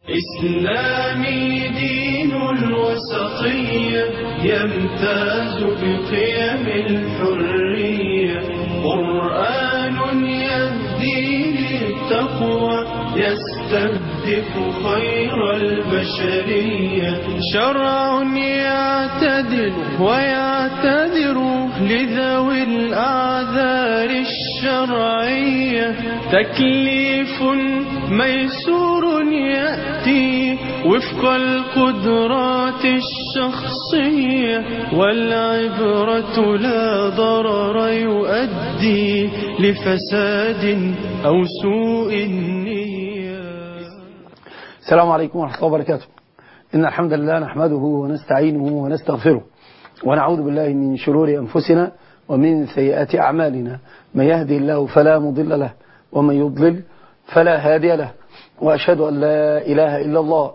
إسلامي دين الوسطية يمتاز بقيم الحرية، قرآن يهدي للتقوى يستهدف خير البشرية، شرع يعتدل ويعتذر لذوي الأعذار الشرعية، تكليف ميسور يأتي وفق القدرات الشخصية، والعبرة لا ضرر يؤدي لفساد أو سوء النية. السلام عليكم ورحمة الله وبركاته. إن الحمد لله نحمده ونستعينه ونستغفره، ونعوذ بالله من شرور أنفسنا ومن سيئات أعمالنا، من يهدي الله فلا مضل له ومن يضلل فلا هادي له، وأشهد أن لا إله إلا الله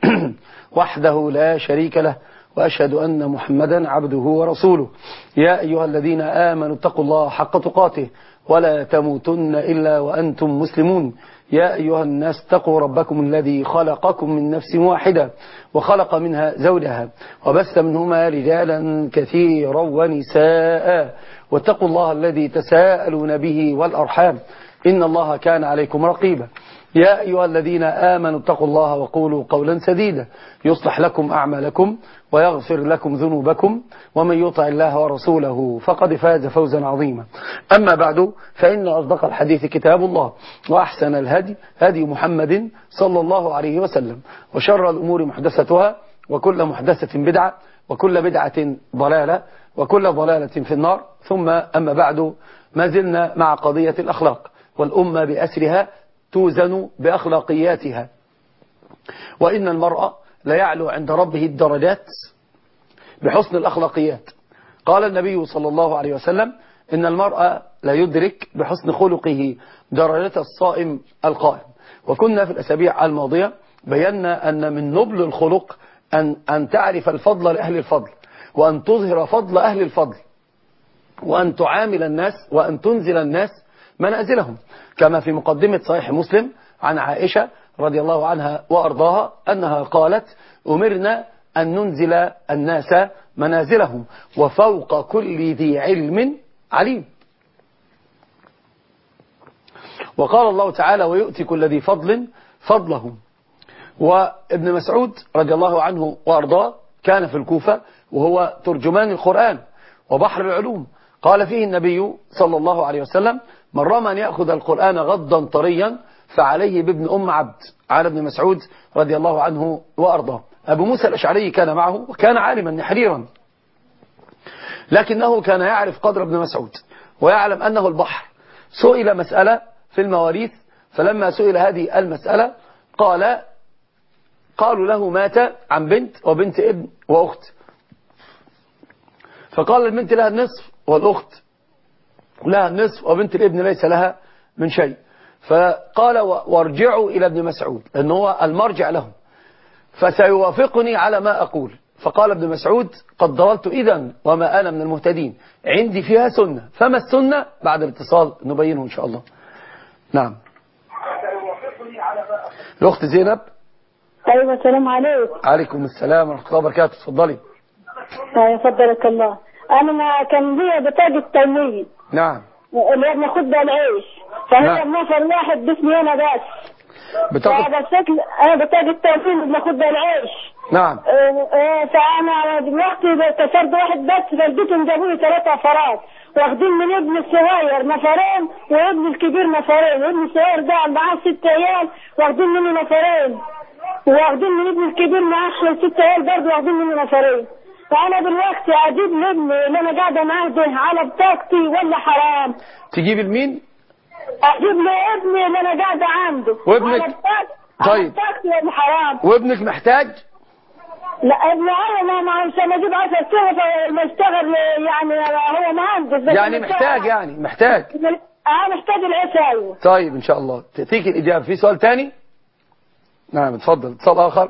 وحده لا شريك له، وأشهد أن محمدا عبده ورسوله. يا أيها الذين آمنوا اتقوا الله حق تقاته ولا تموتن إلا وأنتم مسلمون. يا أيها الناس اتقوا ربكم الذي خلقكم من نفس واحدة وخلق منها زوجها وبث منهما رجالا كثيرا ونساء، واتقوا الله الذي تساءلون به والأرحام إن الله كان عليكم رقيبا. يا أيها الذين آمنوا اتقوا الله وقولوا قولا سديدا يصلح لكم أعمالكم ويغفر لكم ذنوبكم، ومن يطع الله ورسوله فقد فاز فوزا عظيما. أما بعد، فإن أصدق الحديث كتاب الله، وأحسن الهدي هدي محمد صلى الله عليه وسلم، وشر الأمور محدثتها، وكل محدثة بدعة، وكل بدعة ضلالة، وكل ضلالة في النار. ثم أما بعد، ما زلنا مع قضية الأخلاق، والأمة بأسرها توزن بأخلاقياتها، وإن المرء لا يعلو عند ربه الدرجات بحسن الأخلاقيات. قال النبي صلى الله عليه وسلم: إن المرء لا يدرك بحسن خلقه درجة الصائم القائم. وكنا في الأسابيع الماضية بينا أن من نبل الخلق أن تعرف الفضل لأهل الفضل، وأن تظهر فضل أهل الفضل، وأن تعامل الناس وأن تنزل الناس منازلهم، كما في مقدمة صحيح مسلم عن عائشة رضي الله عنها وأرضاها أنها قالت: أمرنا أن ننزل الناس منازلهم، وفوق كل ذي علم عليم. وقال الله تعالى: ويؤتي كل ذي فضل فضله. وابن مسعود رضي الله عنه وأرضاه كان في الكوفة، وهو ترجمان القرآن وبحر العلوم. قال فيه النبي صلى الله عليه وسلم: من رام أن يأخذ القرآن غضا طريا فعليه بابن أم عبد. على ابن مسعود رضي الله عنه وأرضاه. أبو موسى الأشعري كان معه، وكان عالما نحريرا، لكنه كان يعرف قدر ابن مسعود ويعلم أنه البحر. سئل مسألة في المواريث، فلما سئل هذه المسألة قالوا له: مات عن بنت وبنت ابن وأخت. فقال: البنت لها النصف والأخت لها النصف، وبنت الابن ليس لها من شيء. فقال: وارجعوا إلى ابن مسعود، لأنه هو المرجع لهم، فسيوافقني على ما أقول. فقال ابن مسعود: قد ضللت إذن وما أنا من المهتدين، عندي فيها سنة. فما السنة؟ بعد الاتصال نبينه إن شاء الله. نعم. الأخت زينب. أيوة، السلام عليكم. عليكم السلام ورحمة الله وبركاته. تفضلي. فضلك الله. أنا ما كان لي بطاقة تموين. نعم. اللي بناخد بها العيش، فهي نعم. نفر واحد باسمي أنا بس. بطاقة تموين بناخد بها العيش. نعم. فأنا دلوقتي كسرت واحد بس، فالبيتهم جابوا لي 3 أفراد، واخدين من ابن الصغير نفرين وابن الكبير نفرين. ابن الصغير ده معاه 6 عيال واخدين منه نفرين، واخدين من ابن الكبير معاه 6 عيال برضه واخدين منه نفرين. فأنا دلوقتي أجيب لابني اللي أنا قاعدة معاه ده على بطاقتي ولا حرام؟ تجيب لمين؟ أجيب لابني اللي أنا قاعدة عنده وابنك؟ على بطاقتي. طيب. على بطاقتي ولا حرام؟ وابنك محتاج؟ لا، ابن أنا ما عشان أجيب 10 سنة ما اشتغل، يعني هو مهندس يعني محتاج، يعني محتاج. أنا محتاج العيش. أيوه. طيب إن شاء الله تأتيك الإجابة. في سؤال تاني؟ نعم اتفضل. اتصال آخر.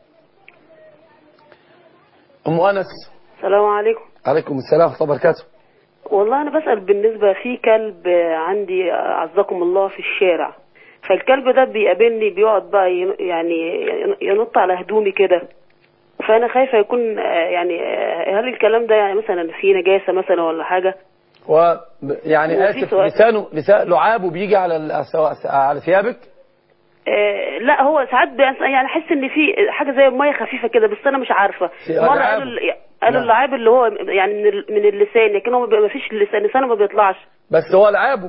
أم أنس. السلام عليكم. عليكم السلام ورحمة الله وبركاته. والله أنا بسأل بالنسبة في كلب عندي عزكم الله في الشارع، فالكلب ده بيقابلني بيقعد بقى يعني ينط على هدومي كده، فانا خايفه يكون يعني هل الكلام ده يعني مثلا فيه نجاسه مثلا ولا حاجه؟ يعني اسف، لسانه لعابه بيجي على ثيابك؟ لا هو ساعات يعني احس ان في حاجه زي ميه خفيفه كده، بس انا مش عارفه. مره قالوا اللعاب اللي هو يعني من اللسان، لكن هو ما فيش لسانه ما بيطلعش، بس هو لعابه.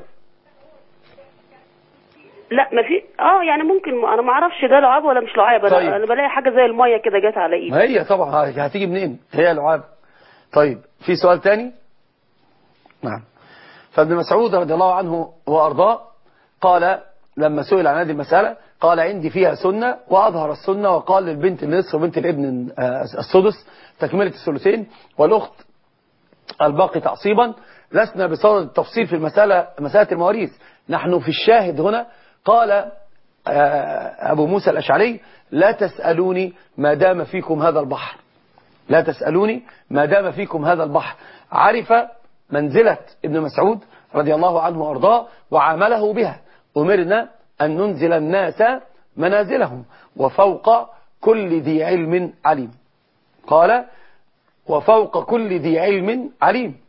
لا ما في يعني ممكن، انا ما اعرفش ده لعاب ولا مش لعاب. طيب. انا بلاقي حاجه زي الميه كده جت على ايدي. ما هي طبعا هتيجي منين؟ هي لعاب. طيب في سؤال تاني؟ نعم. فابن مسعود رضي الله عنه وارضاه قال لما سئل عن هذه المسألة قال عندي فيها سنة، وأظهر السنة وقال للبنت النصف وبنت الابن السدس تكملة الثلثين، والأخت الباقي تعصيبا. لسنا بصدد التفصيل في مسألة المواريث، نحن في الشاهد هنا. قال أبو موسى الأشعري لا تسألوني ما دام فيكم هذا البحر، لا تسألوني ما دام فيكم هذا البحر. عرف منزلة ابن مسعود رضي الله عنه وأرضاه وعامله بها. أمرنا أن ننزل الناس منازلهم وفوق كل ذي علم عليم. قال وفوق كل ذي علم عليم.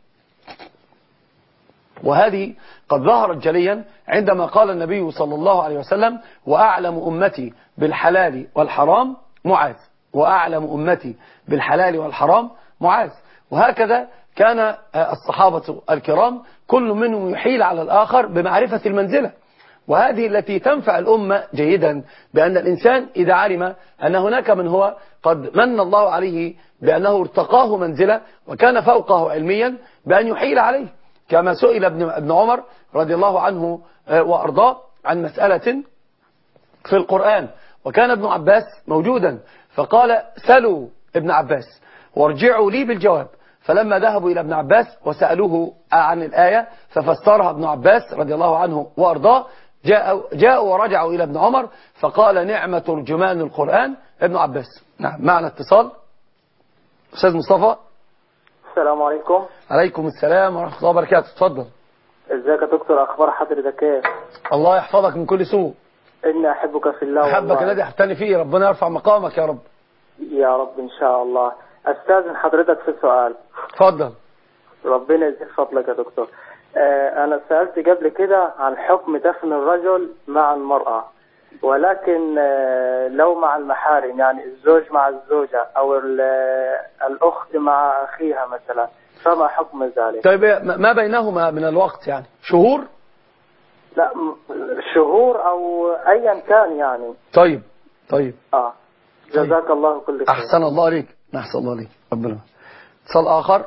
وهذه قد ظهرت جليا عندما قال النبي صلى الله عليه وسلم وأعلم أمتي بالحلال والحرام معاذ، وأعلم أمتي بالحلال والحرام معاذ. وهكذا كان الصحابة الكرام كل منهم يحيل على الآخر بمعرفة المنزلة، وهذه التي تنفع الأمة جيدا، بأن الإنسان إذا علم أن هناك من هو قد من الله عليه بأنه ارتقاه منزلة وكان فوقه علميا بأن يحيل عليه، كما سئل ابن عمر رضي الله عنه وأرضاه عن مسألة في القرآن، وكان ابن عباس موجودا، فقال سلوا ابن عباس وارجعوا لي بالجواب. فلما ذهبوا إلى ابن عباس وسألوه عن الآية ففسرها ابن عباس رضي الله عنه وأرضاه، جاءوا ورجعوا إلى ابن عمر فقال نعمة ترجمان القرآن ابن عباس. نعم. معنا اتصال. أستاذ مصطفى. السلام عليكم. عليكم السلام ورحمة الله وبركاته. تفضل. ازيك يا دكتور، اخبار حضرتك ايه؟ الله يحفظك من كل سوء. اني احبك في الله. احبك الذي احبتني فيه، ربنا يرفع مقامك يا رب. يا رب ان شاء الله. استاذن حضرتك في سؤال. تفضل. ربنا يزيد فضلك يا دكتور. انا سألت قبل كده عن حكم دفن الرجل مع المرأة، ولكن لو مع المحارم، يعني الزوج مع الزوجة او الاخت مع اخيها مثلا، فما حكم ذلك؟ طيب ما بينهما من الوقت يعني شهور؟ لا شهور او ايا كان يعني. طيب. جزاك الله كل خير. احسن الله عليك. احسن الله عليك. ربنا. اتصال اخر.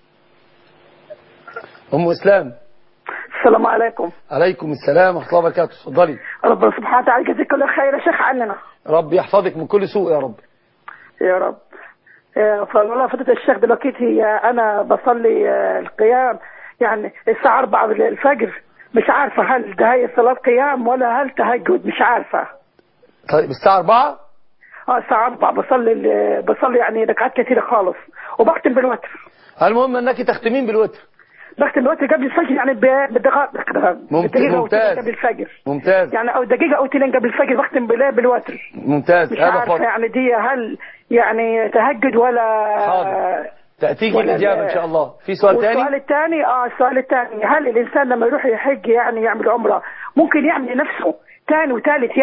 ام اسلام. السلام عليكم. عليكم السلام ورحمه الله وبركاته. اتفضلي. ربنا سبحانه وتعالى يجزيك كل خير يا شيخ عننا. رب يحفظك من كل سوء يا رب. يا رب. فالله فضيلة الشيخ دلوقتي انا بصلي القيام يعني الساعة 4 الفجر، مش عارفة هل ده هي صلاة قيام ولا هل تهجد، مش عارفة. طيب الساعة 4؟ الساعة 4 بصلي يعني ركعات كثيرة خالص، وبختم بالوتر. المهم انك تختمين بالوتر. بختم بالوتر قبل الفجر يعني بدقيقة ممتاز. قبل الفجر. ممتاز. يعني او دقيقة او 2 قبل الفجر بختم بالوتر. ممتاز. مش عارفة يعني دي هل يعني تهجد ولا؟ حاضر. تأتيك الإجابة إن شاء الله. في سؤال ثاني؟ السؤال الثاني هل الإنسان لما يروح يحج يعني يعمل عمرة ممكن يعمل لنفسه ثاني وثالث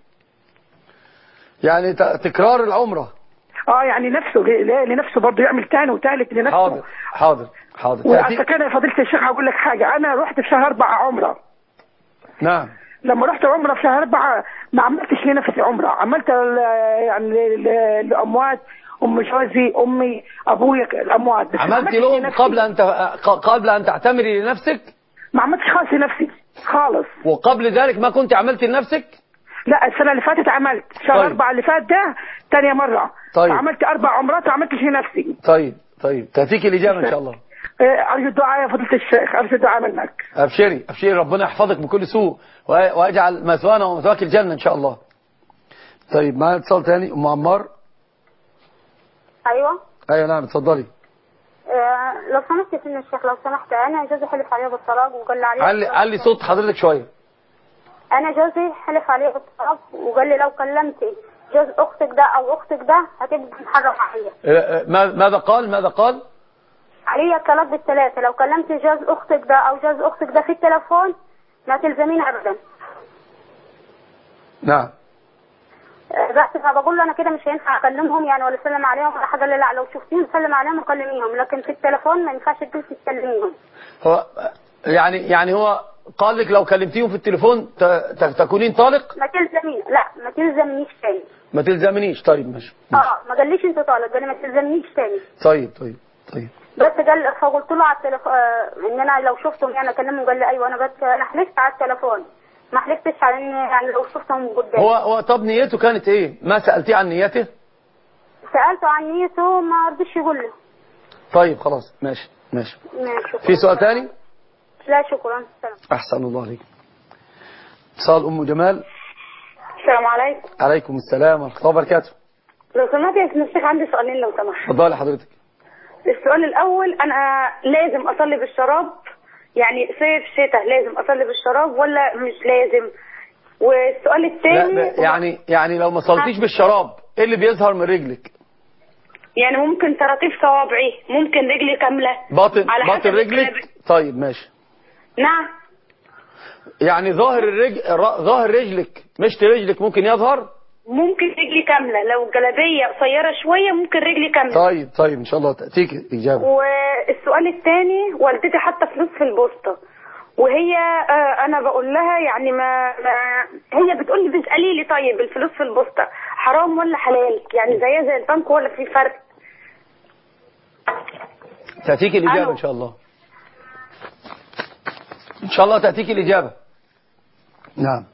يعني تكرار العمرة؟ يعني نفسه لنفسه برضه يعمل ثاني وثالث لنفسه. حاضر. وعشان كده يا فضيلة الشيخ هقول لك حاجة، أنا رحت في شهر 4 عمرة. نعم. لما رحت عمرة في شهر 4 ما عملتش لنفسي عمرة، عملت يعني لأموات، أم جوزي، أمي، أبويا، الأموات. عملت لهم قبل أن تعتمري لنفسك؟ ما عملتش خالص لنفسي خالص. وقبل ذلك ما كنت عملت لنفسك؟ لا السنة اللي فاتت عملت شهر 4 اللي فات ده ثانية مرة. طيب. عملت 4 عمرات وعملتش لنفسي. طيب تأتيك الإجابة إن شاء الله. أرجو الدعاء يا فضيلة الشيخ، أرجو الدعاء منك. أبشري ربنا يحفظك من كل سوء ويجعل مثوانا ومثواك الجنة إن شاء الله. طيب معنا اتصال ثاني. أم عمار. أيوة نعم اتفضلي. لو سمحت يا سيدنا الشيخ، لو سمحت، أنا جوزي حلف عليا بالطلاق وقال لي عليه. علي صوت حضرتك شوية. انا جوزي حلف عليه بالطلاق وقال لي لو كلمتي جوز اختك ده او اختك ده هتبقى محرم عليا. ماذا قال؟ عليا الطلاق بالثلاثه، لو كلمت جوز اختك ده او جوز اختك ده في التليفون ما تلزمين ابدا. نعم. بس فبقول له انا كده مش هينفع اكلمهم يعني ولا اسلم عليهم ولا حاجه. لا لو شفتيهم سلم عليهم وكلميهم، لكن في التليفون ما ينفعش تجلسي تكلميهم. هو يعني هو قال لك لو كلمتيهم في التليفون تكونين طالق؟ ما تلزمين، لا ما تلزمنيش تاني. ما تلزمنيش. طيب ماشي. ما قاليش انت طالق، قال لي ما تلزمنيش تاني. طيب بس قال فقلت له على التليفون ان انا لو شفتهم يعني اكلمهم. قال لي ايوه انا بس انا حلفت على التليفون، ما حلفتش على ان يعني لو شفتهم قدامي. هو طب نيته كانت ايه؟ ما سألتيه عن نيته؟ سألته عن نيته ما رضيش يقول لي. طيب خلاص ماشي. في سؤال ثاني؟ لا شكرا. السلام. احسن الله عليك. اتصال ام جمال. السلام عليكم. عليكم السلام ورحمه الله وبركاته. لو سمحت يا سيدنا الشيخ عندي سؤالين لو سمحت. اتفضلي حضرتك. السؤال الاول، انا لازم اصلي بالشراب يعني صيف شتاء لازم اصلي بالشراب ولا مش لازم؟ والسؤال الثاني يعني لو ما صليتيش بالشراب ايه اللي بيظهر من رجلك؟ يعني ممكن طراطيف صوابعي، ممكن رجلي كامله باطن رجلك. طيب ماشي. نعم. يعني ظاهر رجلك مشط رجلك ممكن يظهر؟ ممكن رجلي كامله، لو جلابيه قصيره شويه ممكن رجلي كامله. طيب ان شاء الله تاتيك اجابه. والسؤال الثاني، والدتي حاطه فلوس في البوسطه وهي انا بقول لها يعني ما هي بتقول لي بتسالي لي طيب الفلوس في البوسطه حرام ولا حلال؟ يعني زيها زي البنك ولا في فرق؟ تاتيك الاجابه ان شاء الله. ان شاء الله تاتيك الاجابه. نعم.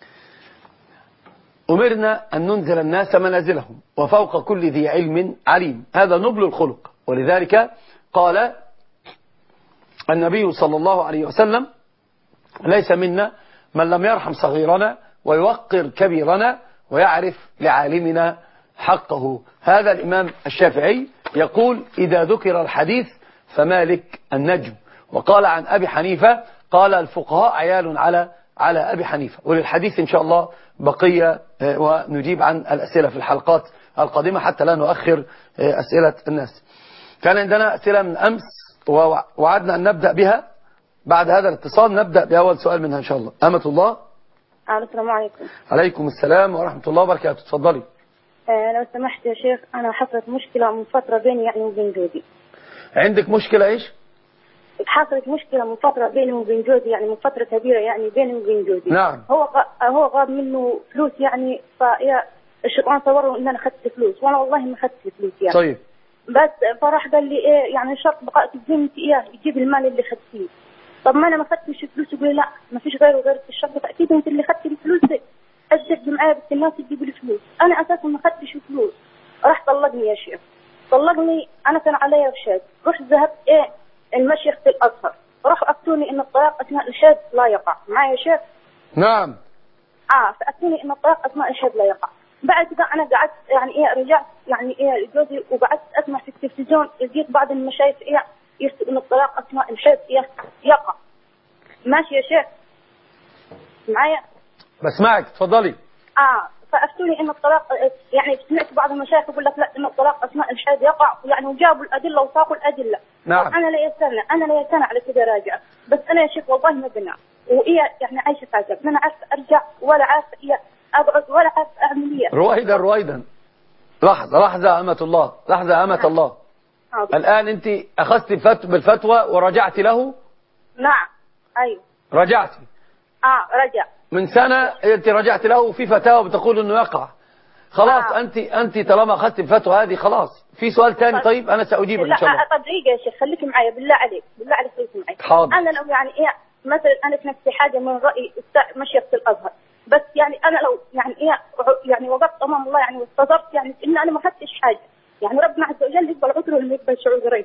أمرنا أن ننزل الناس منازلهم وفوق كل ذي علم عليم، هذا نبل الخلق. ولذلك قال النبي صلى الله عليه وسلم ليس منا من لم يرحم صغيرنا ويوقر كبيرنا ويعرف لعالمنا حقه. هذا الإمام الشافعي يقول إذا ذكر الحديث فمالك النجم. وقال عن أبي حنيفة قال الفقهاء عيال على أبي حنيفة. وللحديث إن شاء الله بقية ونجيب عن الأسئلة في الحلقات القادمة حتى لا نؤخر أسئلة الناس. كان عندنا أسئلة من أمس ووعدنا أن نبدأ بها. بعد هذا الاتصال نبدأ بأول سؤال منها إن شاء الله. أمة الله. السلام عليكم. عليكم السلام ورحمة الله وبركاته. تفضلي. لو سمحت يا شيخ، أنا حصلت مشكلة من فترة بيني يعني وبين جوزي. عندك مشكلة إيش؟ حصلت مشكلة من فترة بيني وبين جوزي، يعني من فترة كبيرة يعني بيني وبين جوزي. نعم. هو غاب منه فلوس يعني، فيا الشيطان صوره إن أنا أخذت فلوس وأنا والله ما أخذت فلوس يعني. طيب. بس فراح قال لي إيه يعني شرط بقاء تلزمتي إياه يجيب المال اللي أخذتيه. طب ما أنا ما أخذتش فلوس. يقول لا ما فيش غيره غير الشرط، أكيد أنت اللي أخذت الفلوس دي. أجد معايا بس الناس تجيب لي فلوس، أنا أساسا ما أخذتش فلوس. راح طلقني يا شيخ، طلقني. أنا كان عليا وشاد، رحت ذهبت المشيخ في الأزهر، راح أفتوني إن الطلاق أثناء الحيض لا يقع. معايا يا شيخ؟ نعم. فأفتوني إن الطلاق أثناء الحيض لا يقع. بعد كده أنا قعدت يعني رجعت يعني جوزي وقعدت أسمع في التلفزيون، لقيت بعض المشايخ يفتوا إن الطلاق أثناء الحيض يقع. ماشي يا شيخ؟ معايا؟ بسمعك تفضلي. فأفتوني إن الطلاق يعني سمعت بعض المشايخ يقول لك لا إن الطلاق أثناء الحيض يقع، يعني وجابوا الأدلة وساقوا الأدلة. نعم. أنا لا يستنى على كده راجعة، بس أنا يا شيخ والله ما بنع يعني عايشة في عذاب، لا أنا عارفة أرجع ولا عارفة أقعد ولا عارفة أعمل إيه. رويدا لحظة أمة الله. الآن أنت أخذت بالفتوى ورجعت له؟ نعم. أيوه رجعتي. رجع من سنة أنت رجعت له في فتاوى بتقول إنه يقع. خلاص. أنت طالما أخذت الفتوى هذه خلاص. في سؤال ثاني؟ طيب أنا سأجيبك إن شاء الله. طب دقيقة يا شيخ خليك معي بالله عليك خليك معي. حاضر. أنا لو يعني مثلا أنا في نفسي حاجة من رأي مشيخة الأزهر، بس يعني أنا لو يعني وقفت أمام الله يعني واستظرت يعني إن أنا ما أخذتش حاجة، يعني ربنا عز وجل يقبل عذره ولم يقبل شعوري.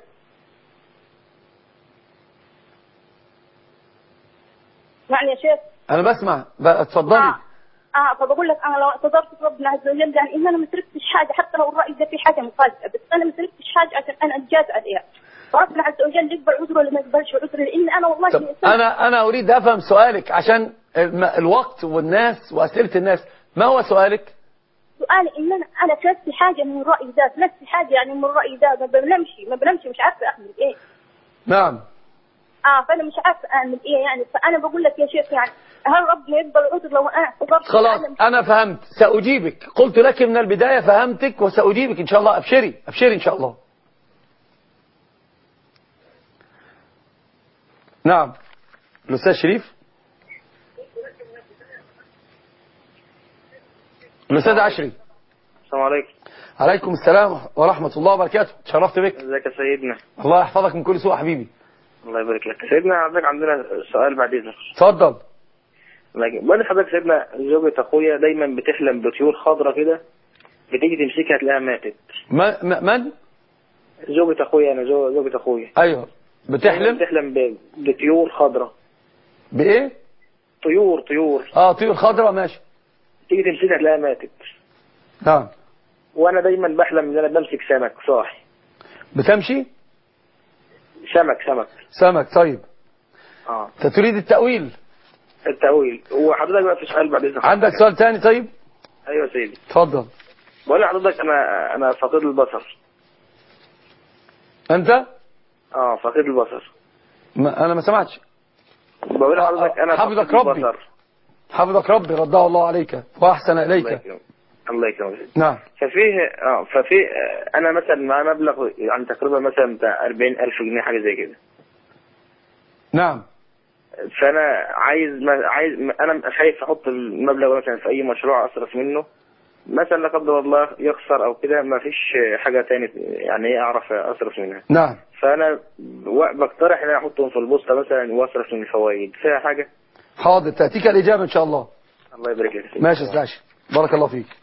يعني يا شيخ أنا بسمع اتفضلي. فبقول لك أنا لو اعتذرت ربنا عز وجل يعني إن أنا ما تركتش حاجة، حتى لو الرأي ده في حاجة مفاجئة، بس أنا ما تركتش حاجة عشان أنا أتجاز عليها، فربنا عز وجل يقبل عذره ولا ما يقبلش عذره، لأن أنا والله أنا أريد أفهم سؤالك عشان الوقت والناس وأسئلة الناس. ما هو سؤالك؟ سؤالي ان انا كتبت حاجه من الراي ذات، نفس حاجه يعني من الراي ذات، ما بنمشي مش عارفه اعمل ايه. نعم. فانا مش عارفه اعمل ايه يعني. فانا بقول لك يا شيخ يعني هل ربنا يقبل العذر لو انا خلاص انا فهمت، ساجيبك. قلت لك من البدايه فهمتك وساجيبك ان شاء الله. ابشري ابشري ان شاء الله. نعم الاستاذ شريف. الاستاذ عشري. السلام عليكم. عليكم السلام ورحمه الله وبركاته. تشرفت بك. ازيك يا سيدنا؟ الله يحفظك من كل سوء حبيبي. الله يبارك لك سيدنا. حضرتك عندنا سؤال بعد اذنك. اتفضل. بقول حضرتك سيدنا زوجة اخويا دايما بتحلم بطيور خضراء كده، بتيجي تمسكها تلاقيها ماتت. من؟ زوجة اخويا. انا زوجة اخويا. ايوه بتحلم بطيور خضراء. بايه؟ طيور. طيور خضراء ماشي. تيجي تمسكها تلاقيها ماتت. نعم. وانا دايما بحلم ان انا بمسك سمك صاحي. بتمشي؟ سمك. طيب. انت تريد التأويل. وحضرتك بقى في سؤال بعد اذنك. عندك سؤال تاني؟ طيب. ايوه سيدي. اتفضل. بقول لحضرتك انا فقيد البصر. انت؟ فقيد البصر. انا ما سمعتش. بقول لحضرتك انا حفظك ربي. حفظك ربي رضاه الله عليك واحسن اليك. الله يكرمك. نعم. ففي انا مثلا معايا مبلغ يعني تقريبا مثلا بتاع 40,000 جنيه حاجه زي كده. نعم. فانا عايز انا خايف احط المبلغ مثلا في اي مشروع اصرف منه، مثلا لا قدر الله يخسر او كده، ما فيش حاجه تاني يعني اعرف اصرف منها. نعم. فانا بقترح ان انا احطهم في البوسطه مثلا واصرف من الفوائد. فيها حاجه؟ حاضر تاتيك الاجابه ان شاء الله. الله يبارك لك. ماشي يا سلاشي. بارك الله فيك.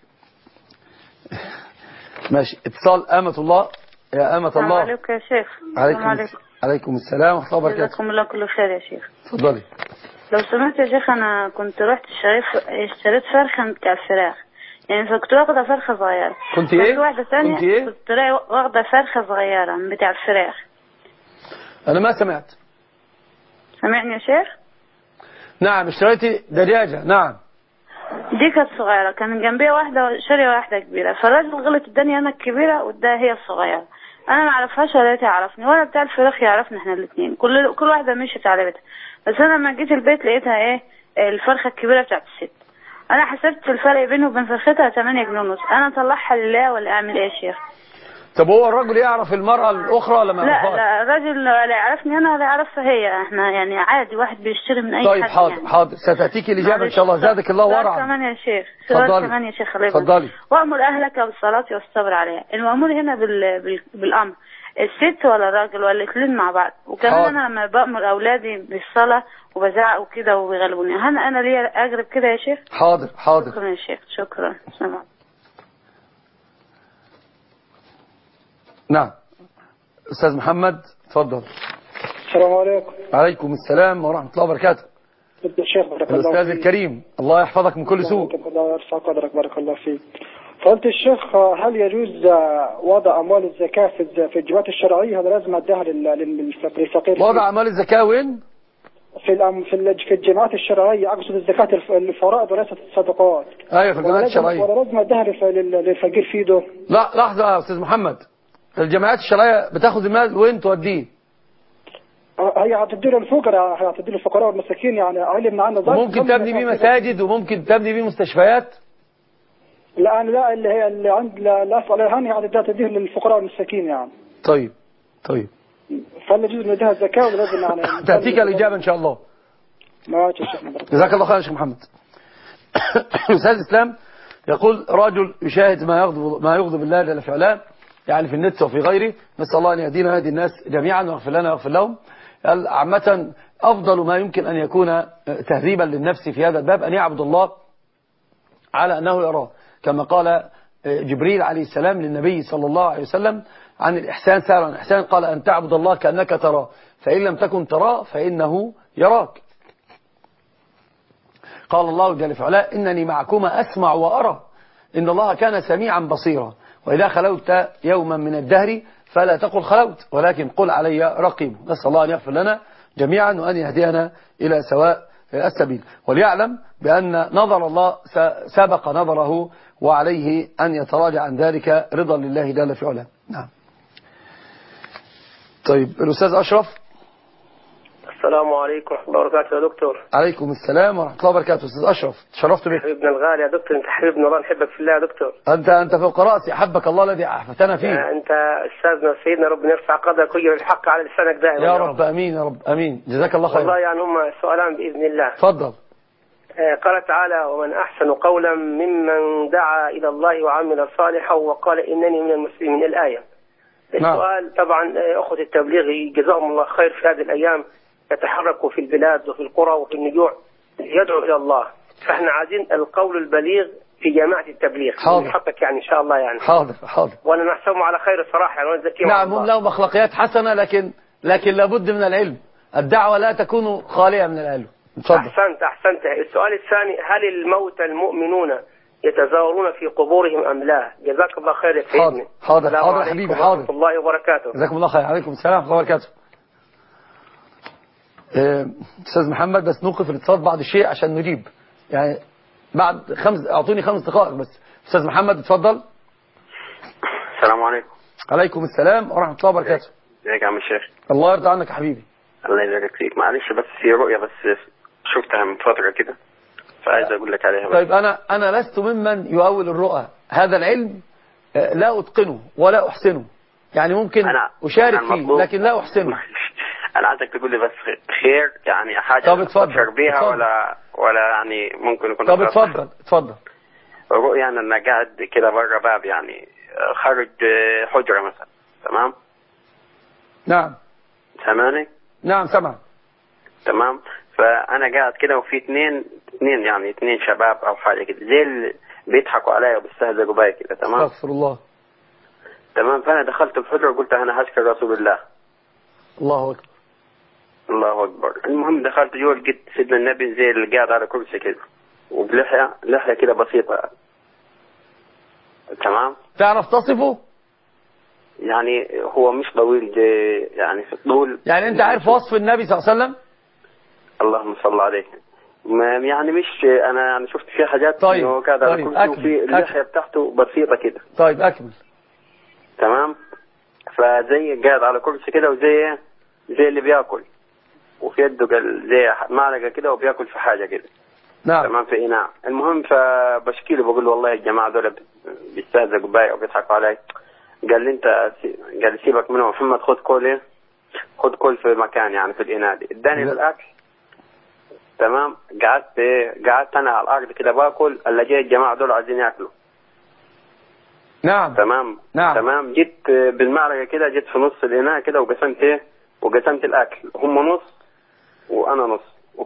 ماشي. اتصال أمة الله. يا أمة الله. السلام عليكم يا شيخ. عليكم السلام ورحمة الله وبركاته. جزاكم الله كل خير يا شيخ. اتفضلي. لو سمحت يا شيخ، أنا كنت رحت اشتريت فرخة بتاع الفراخ، يعني فكنت واخدة فرخة صغيرة. كنت ايه؟ واحدة ثانية كنت ايه؟ كنت واخدة فرخة صغيرة بتاع الفراخ. أنا ما سمعت. سمعني يا شيخ؟ نعم اشتريتي دجاجة. نعم. دي كانت صغيرة، كان جنبيها واحدة شارية واحدة كبيرة، فالراجل غلط اداني أنا الكبيرة واداها هي الصغيرة. أنا ما اعرفهاش ولا هي تعرفني ولا بتاع الفراخ يعرفنا احنا الاثنين، كل واحدة مشيت على بيتها. بس أنا لما جيت البيت لقيتها ايه الفرخة الكبيرة بتاعت الست. أنا حسبت الفرق بينه وبين فرختها 8 جنيه ونص. أنا أطلعها لله ولا أعمل ايه يا شيخ؟ طب هو الرجل يعرف المرأة الأخرى ولا ما يعرفهاش؟ لا الراجل لا يعرفني أنا ولا يعرفها هي. احنا يعني عادي واحد بيشتري من أي طيب حد. حاضر يعني. حاضر ستأتيك الإجابة إن شاء الله. زادك الله ورعا. سؤال كمان يا شيخ. كمان يا شيخ. اتفضلي. وأمر أهلك بالصلاة والصبر عليها. المأمور هنا بالأمر الست ولا الراجل ولا الاثنين مع بعض؟ وكمان أنا لما بأمر أولادي بالصلاة وبزعق وكده وبيغلبوني، هل أنا ليا أجرب كده يا شيخ؟ حاضر. شكرا يا شيخ. شكرا. سلام. نعم. أستاذ محمد اتفضل. السلام عليكم. عليكم السلام ورحمة الله وبركاته. الشيخ بارك الله فيك. الأستاذ الكريم الله يحفظك من كل سوء. الله يرفع قدرك بارك الله فيك. فقلت الشيخ هل يجوز وضع أموال الزكاة في الجمعيات الشرعية؟ هذا لازم أديها للفقير. وضع أموال الزكاة وين؟ في الجمعيات الشرعية، أقصد الزكاة الفرائض وليست الصدقات. أيوة في الجمعيات الشرعية. ولا لازم أديها للفقير في ايده؟ لا لحظة يا أستاذ محمد، الجمعيات الشرعية بتاخذ المال وين توديه؟ هي هتدي للفقراء، هتدي للفقراء والمساكين، يعني علمنا عنه. ممكن تبني بيه مساجد وممكن تبني بيه مستشفيات. لا اللي هي اللي عند لا أسأل عنها يعني تديه للفقراء والمساكين يعني. طيب. فهل يجوز نديها الزكاة ولا لازم يعني؟ تأتيك الإجابة إن شاء الله. ماشي يا شيخ. جزاك الله خير يا شيخ محمد. أستاذ الإسلام يقول رجل يشاهد ما يغضب الله جل في علاه، يعني في النت وفي غيره. نسأل الله أن يهدينا ويهدي الناس جميعا ويغفر لنا ويغفر لهم. عامة أفضل ما يمكن أن يكون تهذيبا للنفس في هذا الباب أن يعبد الله على أنه يراه، كما قال جبريل عليه السلام للنبي صلى الله عليه وسلم عن الإحسان. سأل عن الإحسان قال أن تعبد الله كأنك تراه فإن لم تكن تراه فإنه يراك. قال الله جل في علاه إنني معكما أسمع وأرى إن الله كان سميعا بصيرا. وإذا خلوت يوما من الدهر فلا تقل خلوت ولكن قل علي رقيب. نسأل الله أن يغفر لنا جميعا وأن يهدينا إلى سواء السبيل، وليعلم بأن نظر الله سبق نظره، وعليه أن يتراجع عن ذلك رضا لله جل في علاه. نعم. طيب الأستاذ أشرف. السلام عليكم ورحمة الله وبركاته يا دكتور. عليكم السلام ورحمة الله وبركاته. أستاذ أشرف تشرفت بك. حبيبنا الغالي يا دكتور، أنت حبيبنا الله، نحبك في الله يا دكتور. أنت فوق رأسي، أحبك الله الذي أحببتنا فيه. أنت أستاذنا سيدنا، ربنا يرفع قدرك ويجعل الحق على لسانك دائما يا رب. آمين يا رب. آمين. جزاك الله خير. والله يعني هم سؤالان بإذن الله. تفضل. قال تعالى: ومن أحسن قولا ممن دعا إلى الله وعمل صالحا وقال إنني من المسلمين. الآية. السؤال طبعا أخوة التبليغ جزاهم الله خير في هذه الأيام يتحركوا في البلاد وفي القرى وفي النجوع يدعو إلى الله، فإحنا عايزين القول البليغ في جماعة التبليغ. حاضر. حقك يعني إن شاء الله يعني. حاضر. وأنا نحسبهم على خير الصراحة يعني، ونزكيهم. نعم هم لهم أخلاقيات حسنة، لكن لابد من العلم. الدعوة لا تكون خالية من العلم. اتفضل. أحسنت. السؤال الثاني: هل الموتى المؤمنون يتزاورون في قبورهم أم لا؟ جزاك الله خير يا سيدنا. حاضر حبيبي. حاضر. ورحمة الله وبركاته. جزاكم الله خير. عليكم السلام ورحمة الله وبركاته. أستاذ محمد بس نوقف الاتصال بعض الشيء عشان نجيب يعني بعد أعطوني 5 دقائق بس. أستاذ محمد اتفضل. السلام عليكم. عليكم السلام ورحمة الله وبركاته. ازيك يا عم الشيخ؟ الله يرضى عنك يا حبيبي. الله يبارك فيك. معلش بس في رؤية بس شفتها من فترة كده فعايز أقول لك عليها بس. طيب أنا لست ممن يؤول الرؤى. هذا العلم لا أتقنه ولا أحسنه، يعني ممكن أشارك فيه لكن لا أحسنه. أنا عايزك تقول لي بس خير يعني حاجة أفكر بيها ولا يعني ممكن يكون. طب اتفضل. الرؤية يعني أنا قاعد كده بره باب يعني خارج حجرة مثلا. تمام. نعم. سامعني؟ نعم سمع. تمام. فأنا قاعد كده وفي اتنين شباب أو حاجة كده زي اللي بيضحكوا عليا وبيستهزئوا بيا كده. تمام. استغفر الله. تمام. فأنا دخلت الحجرة وقلت أنا هشكر رسول الله. الله أكبر. الله أكبر. المهم دخلت جوا لقيت سيدنا النبي زي اللي قاعد على كرسي كده وبلحية كده بسيطة. تمام. تعرف تصفه؟ يعني هو مش طويل يعني في الطول. يعني أنت عارف وصف النبي صلى الله عليه وسلم؟ اللهم صل عليه. يعني مش أنا شفت فيه حاجات. طيب. إنه قاعد على كرسي وفي اللحية بتاعته بسيطة كده. طيب أكمل. تمام. فزي قاعد على كرسي كده وزي اللي بياكل وفي يده زي معلقة كده وبياكل في حاجة كده. نعم. تمام. في إناء. المهم فبشكي له بقول له والله يا جماعة دول بيستهزئوا بيا وبيضحكوا علي. قال لي سيبك منه محمد، خد كل في مكان يعني في الإناء دي. اداني الأكل. تمام. قعدت أنا على الأرض كده باكل. اللي جاي الجماعة دول عايزين ياكلوا. نعم. تمام. جيت بالمعلقة كده جيت في نص الإناء كده وقسمت الأكل. هم نص وأنا نص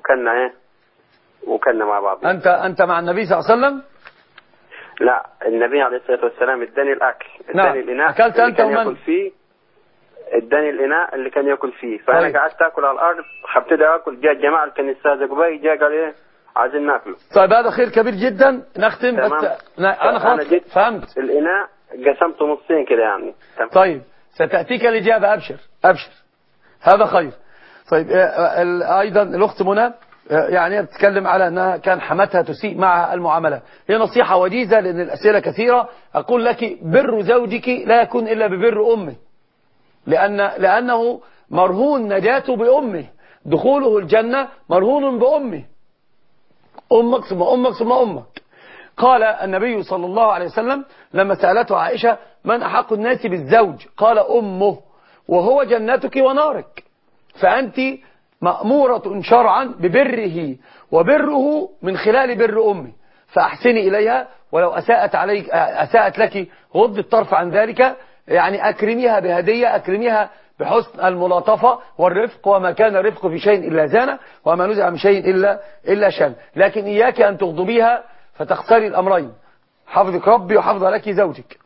وكلنا مع بعض. أنت مع النبي صلى الله عليه وسلم؟ لا، النبي عليه الصلاة والسلام اداني الأكل. اداني الإناء. أكلت أنت ومن؟ اداني الإناء اللي كان ياكل فيه. فأنا قعدت أكل على الأرض. حبتدي أكل. جاء الجماعة اللي كانوا يستهزئوا بي جاء قال عايزين ناكله. طيب هذا خير كبير جدا. نختم بس أنا خلاص فهمت. الإناء قسمته نصين كده يعني. طيب ستأتيك الإجابة. أبشر هذا خير. طيب أيضا الأخت منى يعني بتتكلم على أنها كان حماتها تسيء معها المعاملة. هي نصيحة وجيزة لأن الأسئلة كثيرة. أقول لك بر زوجك لا يكون إلا ببر أمه، لأنه مرهون نجاته بأمه، دخوله الجنة مرهون بأمه. أمك ثم أمك ثم أمك. قال النبي صلى الله عليه وسلم لما سألته عائشة من أحق الناس بالزوج؟ قال أمه، وهو جنتك ونارك، فأنت مأمورة شرعا ببره، وبره من خلال بر أمه، فأحسني إليها، ولو أساءت لك غض الطرف عن ذلك، يعني أكرميها بهدية، أكرميها بحسن الملاطفة والرفق، وما كان الرفق في شيء إلا زانه، وما نزع من شيء إلا شان. لكن إياك أن تغضبيها فتخسري الأمرين، حفظك ربي وحفظ لك زوجك.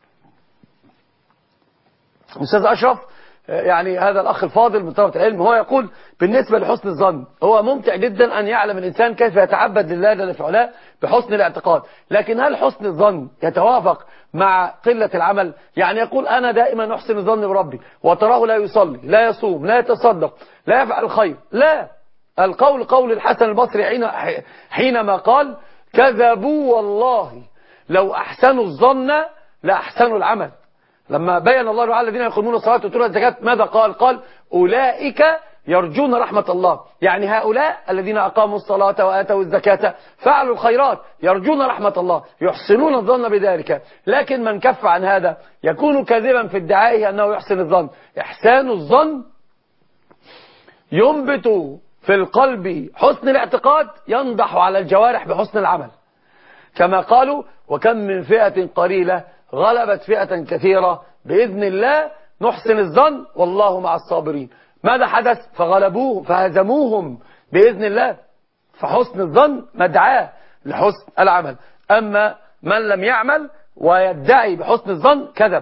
أستاذ أشرف يعني هذا الأخ الفاضل من طلبة العلم هو يقول بالنسبة لحسن الظن هو ممتع جدا أن يعلم الإنسان كيف يتعبد لله جل في علاه بحسن الاعتقاد، لكن هل حسن الظن يتوافق مع قلة العمل؟ يعني يقول أنا دائما أحسن الظن بربي وتراه لا يصلي لا يصوم لا يتصدق لا يفعل الخير، لا، القول قول الحسن البصري حينما قال كذبوا والله لو أحسنوا الظن لأحسنوا العمل. لما بين الله تعالى الذين يقيمون الصلاة ويؤتون الزكاة ماذا قال أولئك يرجون رحمة الله، يعني هؤلاء الذين أقاموا الصلاة وآتوا الزكاة فعلوا الخيرات يرجون رحمة الله يحسنون الظن بذلك. لكن من كف عن هذا يكون كاذبا في ادعائه أنه يحسن الظن. إحسان الظن ينبت في القلب حسن الاعتقاد ينضح على الجوارح بحسن العمل، كما قالوا وكم من فئة قليلة غلبت فئة كثيرة بإذن الله نحسن الظن والله مع الصابرين. ماذا حدث؟ فغلبوهم فهزموهم بإذن الله. فحسن الظن مدعاة لحسن العمل. أما من لم يعمل ويدعي بحسن الظن كذب،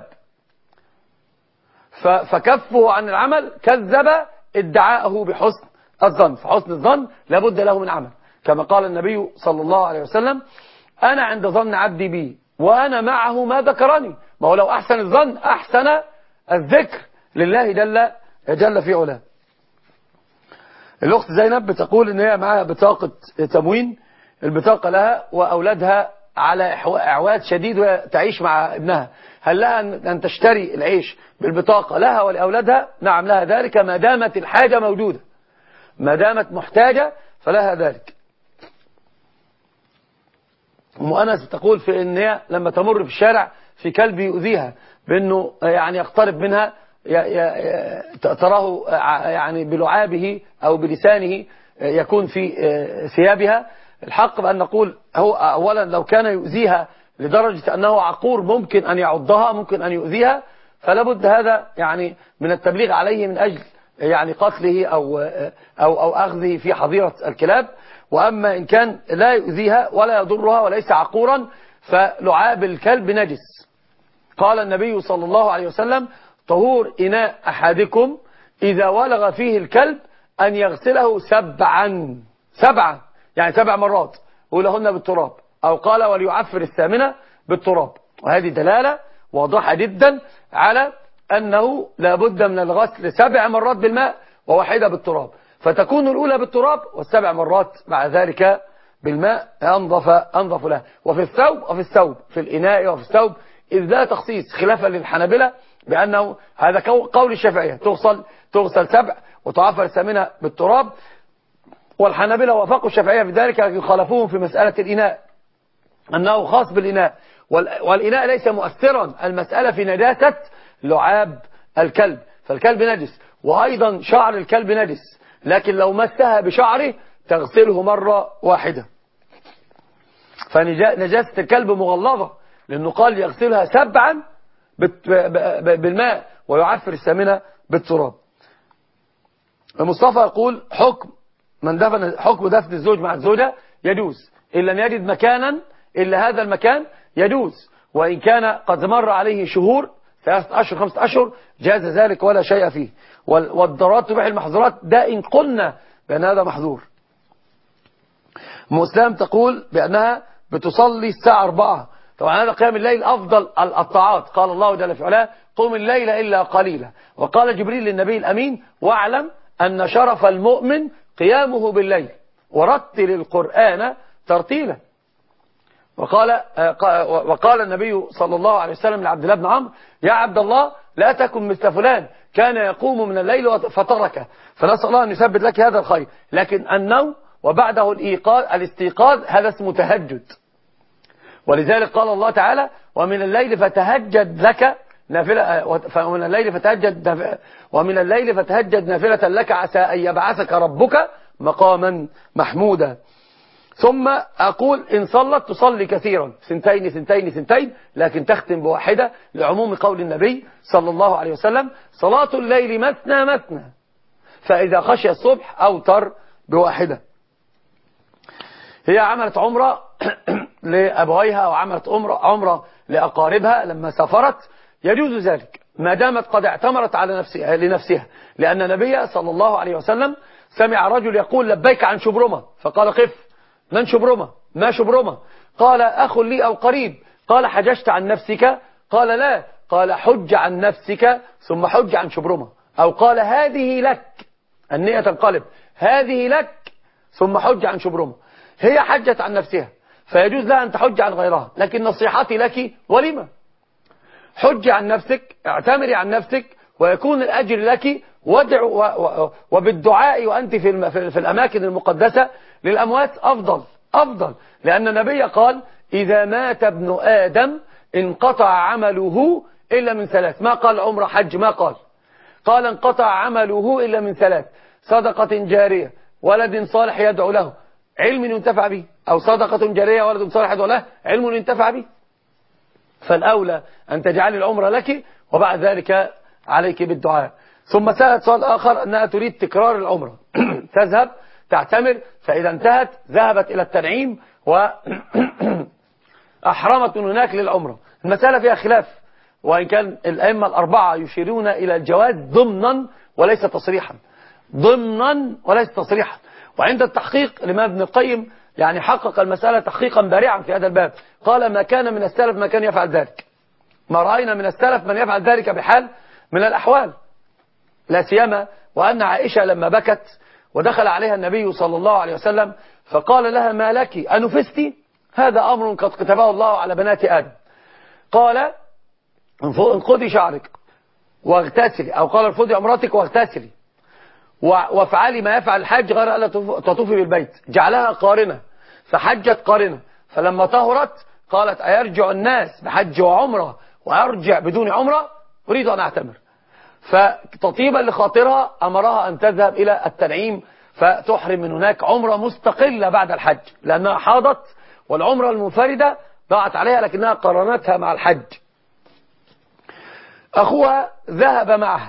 فكفه عن العمل كذب ادعاءه بحسن الظن. فحسن الظن لابد له من عمل، كما قال النبي صلى الله عليه وسلم أنا عند ظن عبدي بي وأنا معه ما ذكرني. ما هو لو أحسن الظن أحسن الذكر لله جل في علاه. الأخت زينب بتقول إن هي معها بطاقة تموين، البطاقة لها وأولادها على إعواد شديد وتعيش مع ابنها، هل لها أن تشتري العيش بالبطاقة لها ولأولادها؟ نعم لها ذلك ما دامت الحاجة موجودة، ما دامت محتاجة فلها ذلك. أم أنس تقول في إن هي لما تمر في الشارع في كلب يؤذيها بأنه يعني يقترب منها تراه يعني بلعابه أو بلسانه يكون في ثيابها. الحق بأن نقول هو أولا لو كان يؤذيها لدرجة أنه عقور ممكن أن يعضها ممكن أن يؤذيها فلابد هذا يعني من التبليغ عليه من أجل يعني قتله أو أخذه في حظيرة الكلاب. وأما إن كان لا يؤذيها ولا يضرها وليس عقورا فلعاب الكلب نجس. قال النبي صلى الله عليه وسلم طهور إناء أحدكم إذا ولغ فيه الكلب أن يغسله سبعا يعني 7 مرات ولهن بالتراب، أو قال وليعفر الثامنة بالتراب. وهذه دلالة واضحة جدا على أنه لابد من الغسل 7 مرات بالماء وواحدة بالتراب، فتكون الأولى بالتراب وال7 مرات بعد ذلك بالماء أنظف له. وفي الثوب في الإناء وفي الثوب إذ لا تخصيص خلافا للحنابلة بأنه هذا قول الشافعية تغسل 7 وتعفر الثامنة بالتراب، والحنابلة وافقوا الشافعية في ذلك لكن خالفوهم في مسألة الإناء أنه خاص بالإناء، والإناء ليس مؤثرا. المسألة في نجاسة لعاب الكلب، فالكلب نجس وأيضا شعر الكلب نجس، لكن لو مسها بشعره تغسله مرة واحدة. فنجاسة الكلب مغلظة لأنه قال يغسلها 7 بالماء ويعفر الثامنة بالتراب. المصطفى يقول حكم دفن الزوج مع الزوجة يجوز إن لم يجد مكانا إلا هذا المكان يجوز، وإن كان قد مر عليه شهور 3 أشهر 5 أشهر جاز ذلك ولا شيء فيه. والضرورات تبيح المحظورات ده إن قلنا بأن هذا محظور. مسلم تقول بأنها بتصلي الساعة 4. طبعا هذا قيام الليل أفضل الطاعات، قال الله جل في علاه قم الليل إلا قليلا. وقال جبريل للنبي الأمين واعلم أن شرف المؤمن قيامه بالليل ورتل القرآن ترتيلا. وقال النبي صلى الله عليه وسلم لعبد الله بن عمرو يا عبد الله لا تكن مثل فلان كان يقوم من الليل فتركه. فنسأل الله أن يثبت لك هذا الخير. لكن النوم وبعده الاستيقاظ هذا اسمه تهجد، ولذلك قال الله تعالى ومن الليل فتهجد لك نافلة ومن الليل فتهجد نافلة لك عسى أن يبعثك ربك مقاما محمودا. ثم أقول إن صلت تصلي كثيرا 2 لكن تختم بواحدة لعموم قول النبي صلى الله عليه وسلم صلاة الليل مثنى فإذا خشي الصبح أوتر بواحدة. هي عملت عمرة لأبويها وعملت عمرة لأقاربها لما سافرت يجوز ذلك ما دامت قد اعتمرت على لنفسها، لأن النبي صلى الله عليه وسلم سمع رجل يقول لبيك عن شبرمة فقال قف من شبرمة ما شبرمة؟ قال أخ لي أو قريب. قال حججت عن نفسك؟ قال لا. قال حج عن نفسك ثم حج عن شبرمة. أو قال هذه لك، النية تنقلب، هذه لك ثم حج عن شبرمة. هي حجت عن نفسها فيجوز لها أن تحج عن غيرها، لكن نصيحتي لك ولما حج عن نفسك، اعتمري عن نفسك، ويكون الأجر لك وبالدعاء وأنت في الأماكن المقدسة للأموات أفضل، لأن النبي قال إذا مات ابن آدم انقطع عمله إلا من ثلاث. ما قال عمره حج، ما قال انقطع عمله إلا من ثلاث: صدقة جارية، ولد صالح يدعو له، علم ينتفع به، أو صدقة جارية ولد صالح يدعو له، علم ينتفع به. فالأولى أن تجعلي العمرة لك، وبعد ذلك عليك بالدعاء. ثم سألت سؤال آخر أنها تريد تكرار العمرة تذهب تعتمر، فإذا انتهت ذهبت إلى التنعيم وأحرمت من هناك للعمرة. المسألة فيها خلاف، وإن كان الأئمة الأربعة يشيرون إلى الجواز ضمنا وليس تصريحا، وعند التحقيق الإمام ابن القيم يعني حقق المسألة تحقيقا بارعا في هذا الباب. قال ما كان من السلف ما كان يفعل ذلك، ما رأينا من السلف من يفعل ذلك بحال من الأحوال، لا سيما وأن عائشة لما بكت ودخل عليها النبي صلى الله عليه وسلم فقال لها ما لك أنفستي؟ هذا أمر قد كتبه الله على بنات آدم. قال انقضي شعرك واغتسلي، أو قال ارفضي عمرتك واغتسلي وافعلي ما يفعل الحاج غير ألا تطوفي بالبيت. جعلها قارنة فحجت قارنة، فلما طهرت قالت أيرجع الناس بحج وعمرة وأرجع بدون عمرة؟ أريد أن أعتمر. فتطيبا لخاطرها أمرها أن تذهب إلى التنعيم فتحرم من هناك عمرة مستقلة بعد الحج، لأنها حاضت والعمرة المنفردة ضاعت عليها لكنها قرنتها مع الحج. أخوها ذهب معها